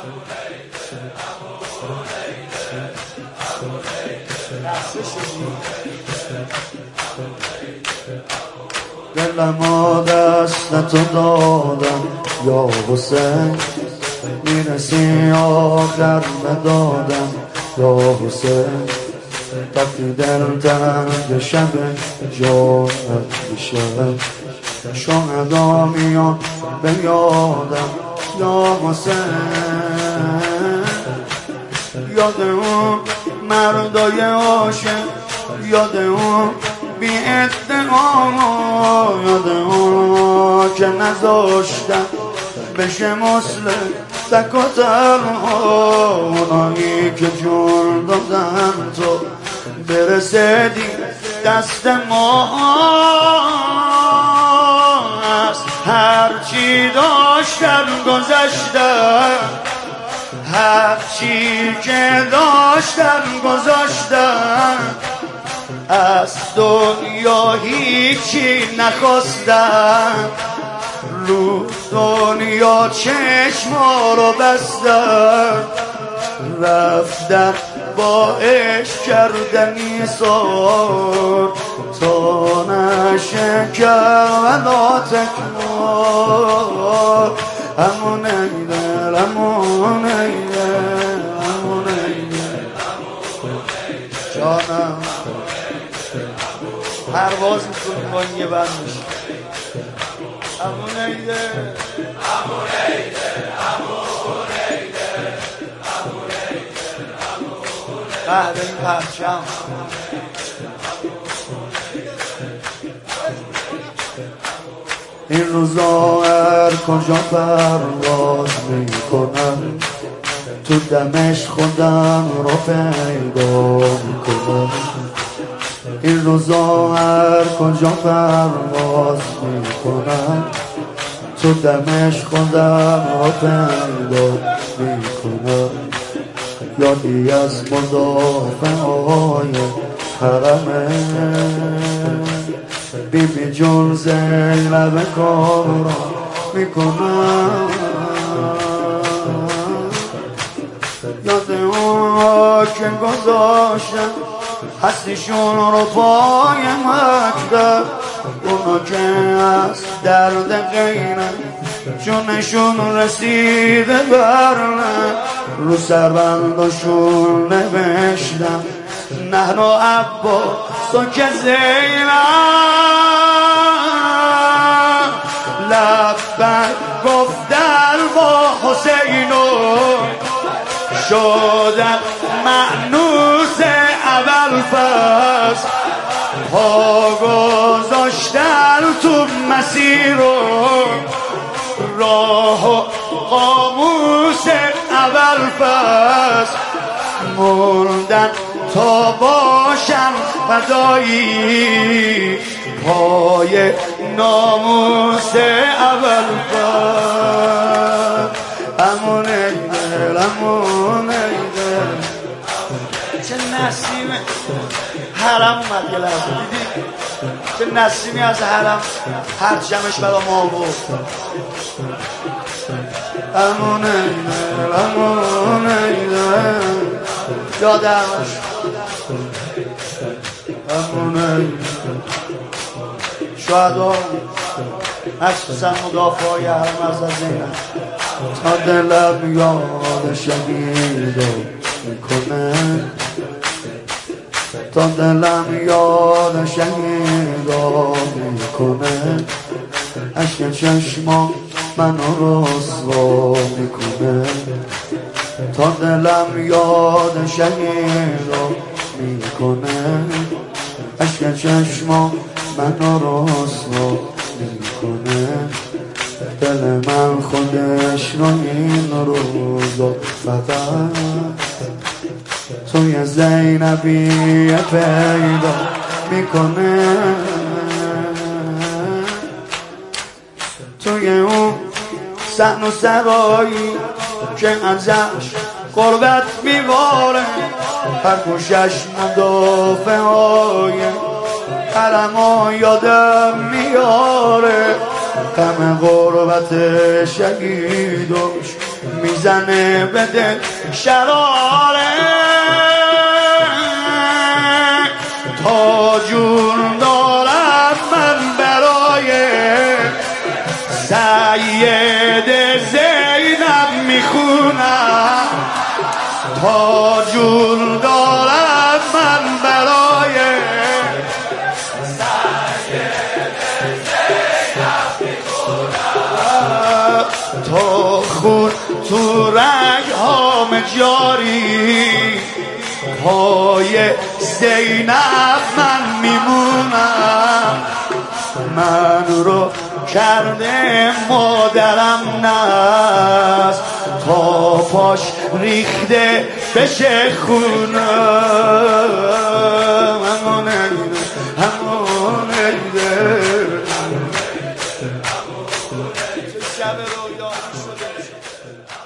دلمو دست تو دادم یا حسین، میرسی آخر ندادم یا حسین. وقتی دل تنگ شب جرأت میشه، شهدا میان به یادم یا حسین. یاد اون مردای عاشق، یاد اون بی ادعا، یاد اون که نذاشتن بشه مسلم تک و تنها. اونایی که جون دادن تو برسیدی دست ما. از هرچی داشتن گذاشتن، هرچی که داشتن گذاشتن، از دنیا هیچی نخواستن. رو دنیا چشما رو بستن، رفتن با عشق کردن ایثار تا نشه کربلا تکرار. همون ایدل، همون ایدل، همون ایدل جانم. پرواز میکنیم با این یه بند میشه. همون ایدل، همون ایدل، همون ایدل، همون ایدل، همون این پرچم. این روزا هر کجا پرواز میکنم، تو دمش خودم رو پیدا میکنم. این روزا هر کجا پرواز میکنم، تو دمش خودم رو پیدا میکنم. یادی از مدافعای حرمه، بی بی جون زینب کارا میکنم. یاد اون که گذاشتن هستیشون رو پای مکتب، اونا که از درد غیرن جونشون رسیده برنه. رو سربنداشون نوشتم نحن عباس و که زینب، لبک گفتن با حسین و شدن مأنوس اول فصل. پا گذاشتن تو مسیر و راه و قاموس اول فصل. موندن تا باشن فدایی پای ناموس اول فصل. همون ایدل، همون ایدل. چه نسیم حرم اومد یه لحظه دیدی؟ چه نسیمی از حرم پرچمش برا ما بود. همون ایدل، همون ایدل. یادمش همون ایدل. شهدا مخصوصا مدافعای حرم از زینب، تا دلم یاد شهیدا میکنه، تا دلم یاد شهیدا میکنه. اشک چشما منو رسوا میکنه، تا دلم یاد شهیدا میکنه. اشک چشما منو رسوا میکنه. دل من خودش رو این روزا فقط توی زینبی پیدا میکنه. توی اون صحن و سرایی که ازش قربت میباره، هر گوشش مدافعای حرم و یادم میاره. غم غربت شهیدوش میزنه به دل شراره تا جون دارم من برای سید زینب میخونم تا جون دارم من برای تا خون تو رگ هام جاری پای زینب من میمونم من رو کرده مادرم نست تا پاش ریخته بشه خونم همون ایده شب رویا شده